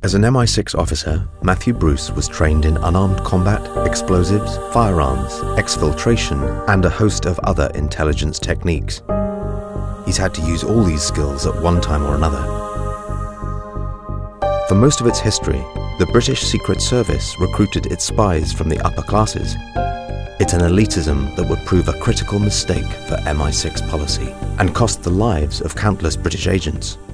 As an MI6 officer, Matthew Bruce was trained in unarmed combat, explosives, firearms, exfiltration, and a host of other intelligence techniques. He's had to use all these skills at one time or another. For most of its history, the British Secret Service recruited its spies from the upper classes. It's an elitism that would prove a critical mistake for MI6 policy and cost the lives of countless British agents.